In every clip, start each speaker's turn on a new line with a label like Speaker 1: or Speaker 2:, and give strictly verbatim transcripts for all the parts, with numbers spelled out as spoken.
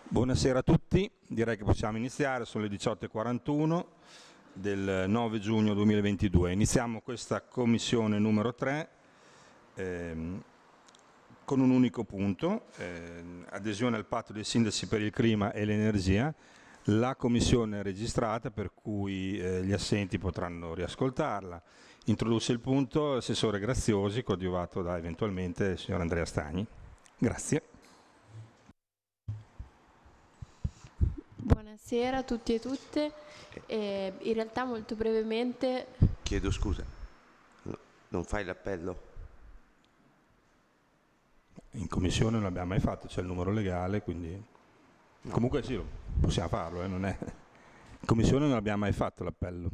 Speaker 1: Buonasera a tutti, direi che possiamo iniziare, sono le diciotto e quarantuno del nove giugno duemilaventidue. Iniziamo questa commissione numero tre ehm, con un unico punto, ehm, adesione al patto dei sindaci per il clima e l'energia. La commissione è registrata, per cui eh, gli assenti potranno riascoltarla. Introduce il punto l'assessore Graziosi, coadiuvato da eventualmente il signor Andrea Stagni. Grazie.
Speaker 2: Buonasera a tutti e tutte. Eh, in realtà molto brevemente...
Speaker 3: Chiedo scusa, no, non fai l'appello?
Speaker 1: In commissione non l'abbiamo mai fatto, c'è il numero legale, quindi... No. Comunque sì, possiamo farlo, eh, non è... In commissione non abbiamo mai fatto l'appello.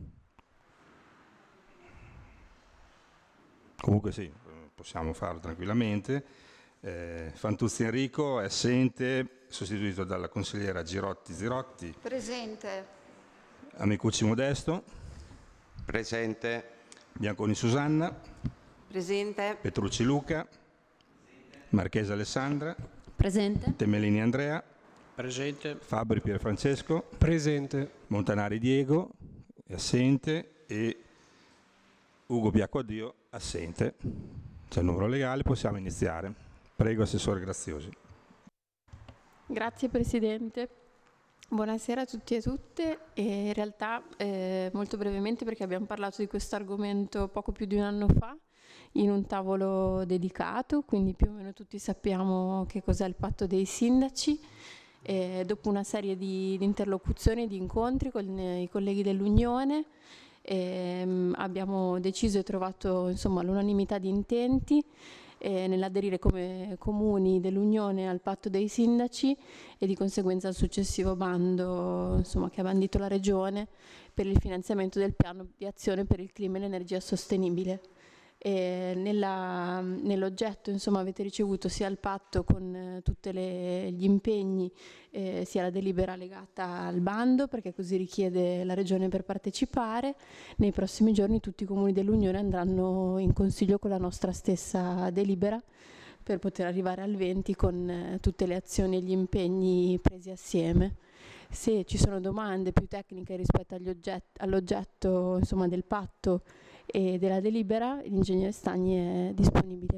Speaker 1: Comunque sì, possiamo farlo tranquillamente. Eh, Fantuzzi Enrico è assente, sostituito dalla consigliera Girotti Zirotti.
Speaker 4: Presente.
Speaker 1: Amicucci Modesto.
Speaker 3: Presente.
Speaker 1: Bianconi Susanna.
Speaker 5: Presente.
Speaker 1: Petrucci Luca. Marchese Alessandra.
Speaker 6: Presente.
Speaker 1: Temelini Andrea.
Speaker 7: Presente.
Speaker 1: Fabbri Pierfrancesco.
Speaker 7: Presente.
Speaker 1: Montanari Diego è assente e Ugo Biacquadio assente. C'è il numero legale, possiamo iniziare. Prego, Assessore Graziosi.
Speaker 2: Grazie Presidente. Buonasera a tutti e tutte. E in realtà eh, molto brevemente, perché abbiamo parlato di questo argomento poco più di un anno fa in un tavolo dedicato, quindi più o meno tutti sappiamo che cos'è il patto dei sindaci. E dopo una serie di, di interlocuzioni e di incontri con i colleghi dell'Unione ehm, abbiamo deciso e trovato insomma l'unanimità di intenti eh, nell'aderire come comuni dell'Unione al patto dei sindaci e di conseguenza al successivo bando insomma, che ha bandito la Regione per il finanziamento del piano di azione per il clima e l'energia sostenibile. E nella, nell'oggetto insomma avete ricevuto sia il patto con eh, tutti gli impegni eh, sia la delibera legata al bando, perché così richiede la Regione per partecipare. Nei prossimi giorni tutti i comuni dell'Unione andranno in consiglio con la nostra stessa delibera per poter arrivare al venti con eh, tutte le azioni e gli impegni presi assieme. Se ci sono domande più tecniche rispetto agli oggetti, all'oggetto insomma, del patto e della delibera, l'ingegnere Stagni è disponibile.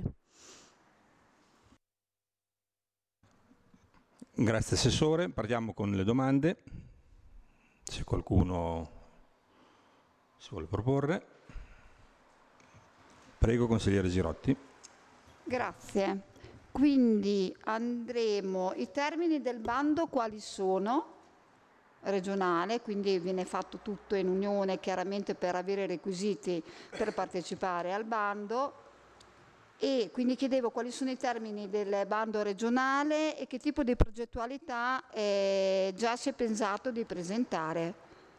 Speaker 1: Grazie Assessore, partiamo con le domande, se qualcuno si vuole proporre. Prego Consigliere Girotti.
Speaker 4: Grazie. Quindi andremo, i termini del bando quali sono? Regionale, quindi viene fatto tutto in unione chiaramente per avere i requisiti per partecipare al bando, e quindi chiedevo quali sono i termini del bando regionale e che tipo di progettualità eh, già si è pensato di presentare.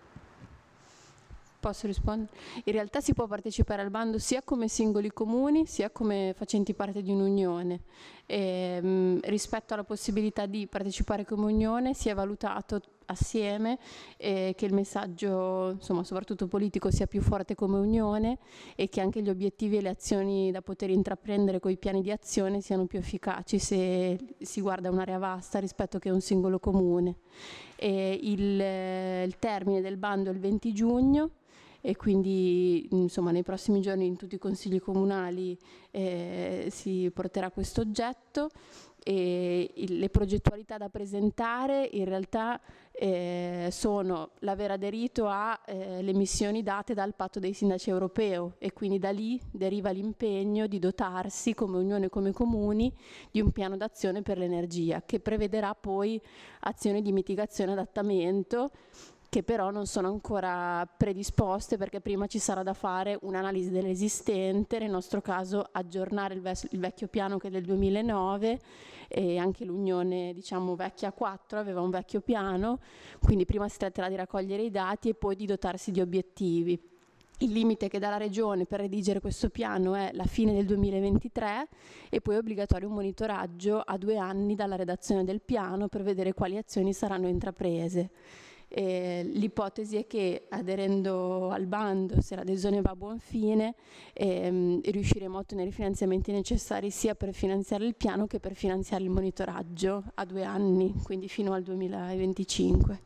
Speaker 2: Posso rispondere? In realtà si può partecipare al bando sia come singoli comuni sia come facenti parte di un'unione. E, mh, rispetto alla possibilità di partecipare come unione si è valutato assieme eh, che il messaggio insomma soprattutto politico sia più forte come unione e che anche gli obiettivi e le azioni da poter intraprendere con i piani di azione siano più efficaci se si guarda un'area vasta rispetto che un singolo comune. E il, il termine del bando è il venti giugno e quindi insomma nei prossimi giorni in tutti i consigli comunali eh, si porterà questo oggetto. E le progettualità da presentare in realtà eh, sono l'aver aderito alle eh, missioni date dal patto dei sindaci europeo, e quindi da lì deriva l'impegno di dotarsi come unione e come comuni di un piano d'azione per l'energia che prevederà poi azioni di mitigazione e adattamento, che però non sono ancora predisposte perché prima ci sarà da fare un'analisi dell'esistente, nel nostro caso aggiornare il, il vecchio piano che è del duemilanove, e anche l'Unione diciamo vecchia quattro aveva un vecchio piano, quindi prima si tratterà di raccogliere i dati e poi di dotarsi di obiettivi. Il limite che dà la Regione per redigere questo piano è la fine del duemilaventitré e poi è obbligatorio un monitoraggio a due anni dalla redazione del piano per vedere quali azioni saranno intraprese. E l'ipotesi è che aderendo al bando, se l'adesione va a buon fine, ehm, riusciremo a ottenere i finanziamenti necessari sia per finanziare il piano che per finanziare il monitoraggio a due anni, quindi fino al duemilaventicinque.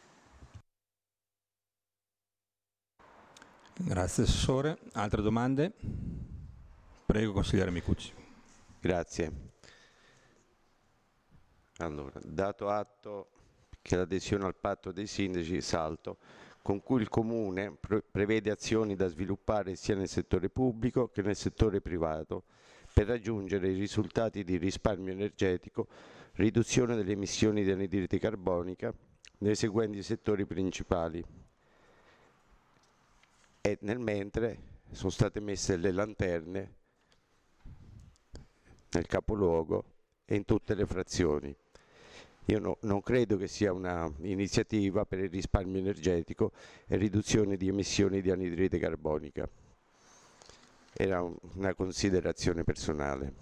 Speaker 1: Grazie Assessore. Altre domande? Prego consigliere Micucci.
Speaker 3: Grazie. Allora, dato atto che l'adesione al patto dei sindaci, salto, con cui il Comune pre prevede azioni da sviluppare sia nel settore pubblico che nel settore privato per raggiungere i risultati di risparmio energetico, riduzione delle emissioni di anidride carbonica nei seguenti settori principali. E nel mentre sono state messe le lanterne nel capoluogo e in tutte le frazioni. Io no, non credo che sia un'iniziativa per il risparmio energetico e riduzione di emissioni di anidride carbonica. Era un, una considerazione personale.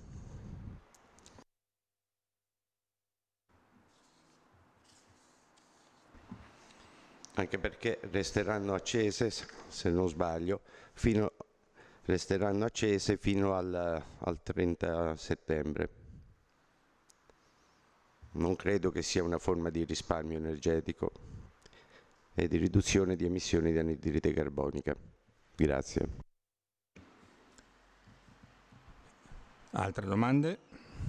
Speaker 3: Anche perché resteranno accese, se non sbaglio, fino, resteranno accese fino al, al trenta settembre. Non credo che sia una forma di risparmio energetico e di riduzione di emissioni di anidride carbonica. Grazie.
Speaker 1: Altre domande?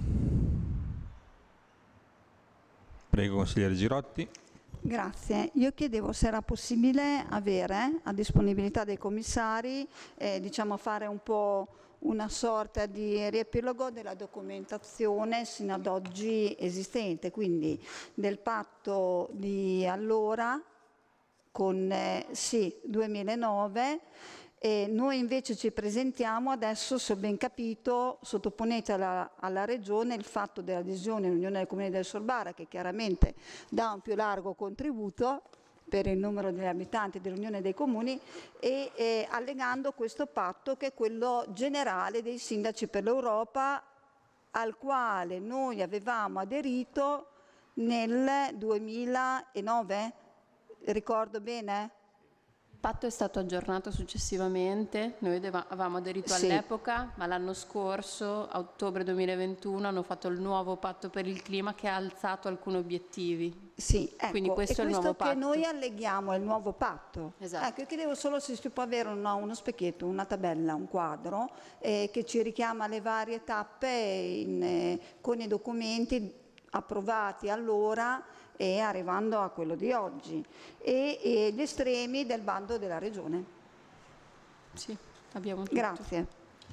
Speaker 1: Prego consigliere Girotti.
Speaker 4: Grazie. Io chiedevo se era possibile avere a disponibilità dei commissari, eh, diciamo fare un po' una sorta di riepilogo della documentazione sino ad oggi esistente, quindi del patto di allora con eh, sì, duemilanove, e noi invece ci presentiamo adesso, se ho ben capito, sottoponete alla, alla Regione il fatto dell'adesione all'Unione dei Comuni del Sorbara, che chiaramente dà un più largo contributo per il numero degli abitanti dell'Unione dei Comuni, e eh, allegando questo patto che è quello generale dei sindaci per l'Europa, al quale noi avevamo aderito nel duemilanove, ricordo bene?
Speaker 2: Il patto è stato aggiornato successivamente, noi avevamo aderito
Speaker 4: Sì.
Speaker 2: all'epoca, ma l'anno scorso, a ottobre duemilaventuno, hanno fatto il nuovo patto per il clima che ha alzato alcuni obiettivi.
Speaker 4: Sì, ecco,
Speaker 2: Quindi questo
Speaker 4: e
Speaker 2: è il
Speaker 4: questo
Speaker 2: nuovo
Speaker 4: che
Speaker 2: patto.
Speaker 4: noi alleghiamo è il nuovo patto.
Speaker 2: Esatto.
Speaker 4: Ecco, io chiedevo solo se si può avere uno, uno specchietto, una tabella, un quadro eh, che ci richiama le varie tappe in, eh, con i documenti approvati allora e arrivando a quello di oggi, e, e gli estremi del bando della Regione.
Speaker 2: Sì, abbiamo tutto.
Speaker 4: Grazie.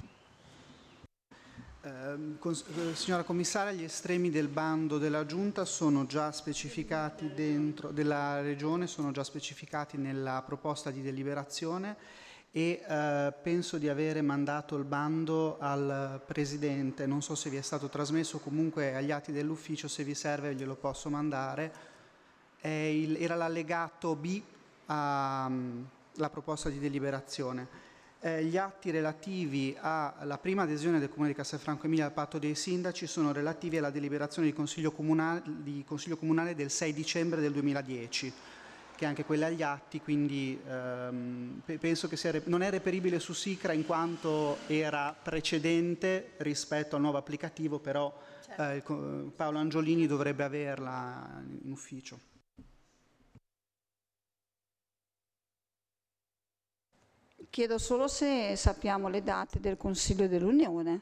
Speaker 5: Eh, cons- eh, signora Commissaria, gli estremi del bando della Giunta sono già specificati dentro, della Regione, sono già specificati nella proposta di deliberazione, e eh, penso di avere mandato il bando al Presidente, non so se vi è stato trasmesso, comunque agli atti dell'ufficio, se vi serve glielo posso mandare. È il, era l'allegato B alla proposta di deliberazione. Eh, gli atti relativi alla prima adesione del Comune di Castelfranco Emilia al patto dei sindaci sono relativi alla deliberazione di Consiglio Comunale, di Consiglio Comunale del sei dicembre del duemiladieci, che è anche quella agli atti, quindi ehm, penso che sia, non è reperibile su SICRA in quanto era precedente rispetto al nuovo applicativo, però certo. eh, Paolo Angiolini dovrebbe averla in ufficio.
Speaker 4: Chiedo solo se sappiamo le date del Consiglio dell'Unione.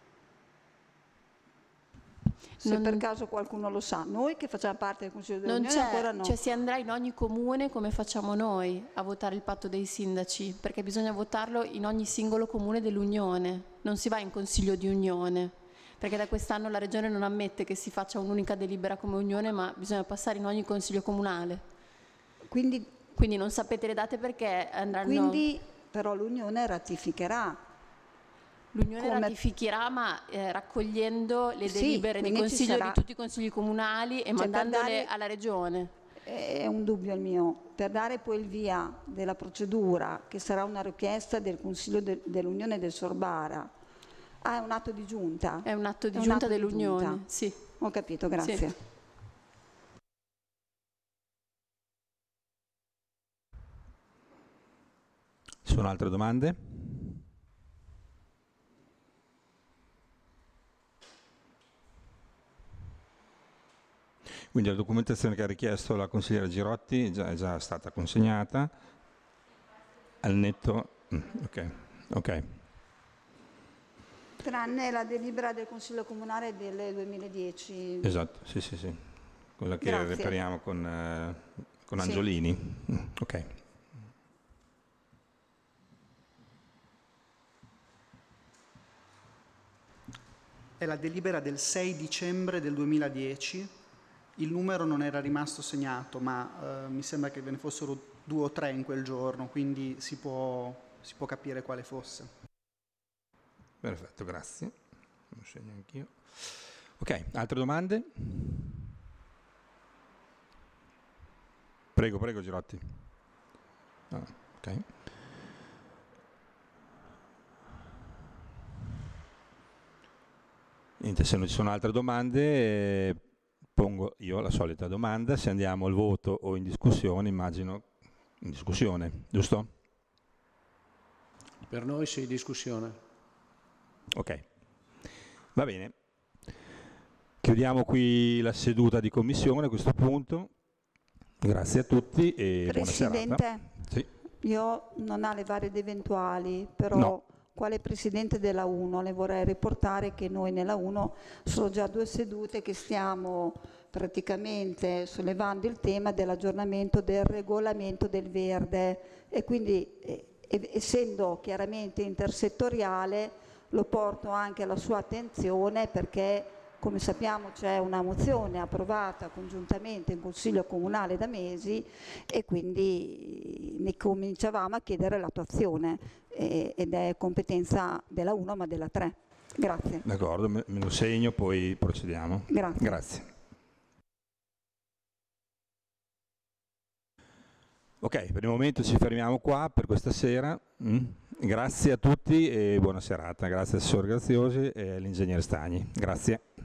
Speaker 4: Se
Speaker 2: Non-
Speaker 4: per caso qualcuno lo sa. Noi che facciamo parte del Consiglio
Speaker 2: Non
Speaker 4: dell'Unione ancora
Speaker 2: c'è,
Speaker 4: no.
Speaker 2: cioè si andrà in ogni comune come facciamo noi a votare il patto dei sindaci, perché bisogna votarlo in ogni singolo comune dell'Unione, non si va in Consiglio di Unione, perché da quest'anno la Regione non ammette che si faccia un'unica delibera come Unione, ma bisogna passare in ogni Consiglio comunale.
Speaker 4: Quindi,
Speaker 2: Quindi non sapete le date perché andranno...
Speaker 4: quindi però l'Unione ratificherà.
Speaker 2: L'Unione
Speaker 4: come-
Speaker 2: ratificherà, ma eh, raccogliendo le
Speaker 4: Sì,
Speaker 2: delibere di
Speaker 4: quindi ci
Speaker 2: consiglio
Speaker 4: sarà-
Speaker 2: di tutti i consigli comunali e
Speaker 4: Cioè, per
Speaker 2: mandandole
Speaker 4: dare-
Speaker 2: alla Regione.
Speaker 4: È un dubbio il mio. Per dare poi il via della procedura, che sarà una richiesta del Consiglio de- dell'Unione del Sorbara. Ah, è un atto di giunta?
Speaker 2: È un atto di
Speaker 4: È un
Speaker 2: giunta
Speaker 4: atto di
Speaker 2: dell'Unione,
Speaker 4: giunta.
Speaker 2: sì.
Speaker 4: Ho capito, grazie.
Speaker 2: Sì.
Speaker 1: sono altre domande? Quindi la documentazione che ha richiesto la consigliera Girotti è già, è già stata consegnata al netto. Ok, ok.
Speaker 4: Tranne la delibera del Consiglio Comunale del duemiladieci.
Speaker 1: Esatto, sì, sì, sì. Quella che
Speaker 4: Grazie.
Speaker 1: reperiamo con, eh, con
Speaker 4: Sì.
Speaker 1: Angiolini. Mm, ok.
Speaker 5: È la delibera del sei dicembre del duemiladieci. Il numero non era rimasto segnato, ma eh, mi sembra che ve ne fossero due o tre in quel giorno, quindi si può, si può capire quale fosse.
Speaker 1: Perfetto, grazie. Lo segno anch'io. Ok, altre domande? Prego, prego Girotti. Ah, ok. Niente, se non ci sono altre domande, eh, pongo io la solita domanda, se andiamo al voto o in discussione, immagino in discussione, giusto?
Speaker 7: Per noi sì, discussione.
Speaker 1: Ok, va bene. Chiudiamo qui la seduta di commissione a questo punto. Grazie a tutti e buona serata.
Speaker 4: Presidente,
Speaker 1: Sì.
Speaker 4: io non ha le varie ed eventuali, però
Speaker 1: No.
Speaker 4: quale Presidente della uno le vorrei riportare che noi nella uno sono già due sedute che stiamo praticamente sollevando il tema dell'aggiornamento del regolamento del verde e quindi eh, essendo chiaramente intersettoriale lo porto anche alla sua attenzione perché come sappiamo c'è una mozione approvata congiuntamente in Consiglio Comunale da mesi e quindi ne cominciavamo a chiedere l'attuazione eh, ed è competenza della uno ma della tre. Grazie.
Speaker 1: D'accordo, me me lo segno, poi procediamo.
Speaker 4: Grazie.
Speaker 1: Grazie. Ok, per il momento ci fermiamo qua per questa sera. Mm. Grazie a tutti e buona serata. Grazie al assessore Graziosi e all'ingegnere Stagni. Grazie.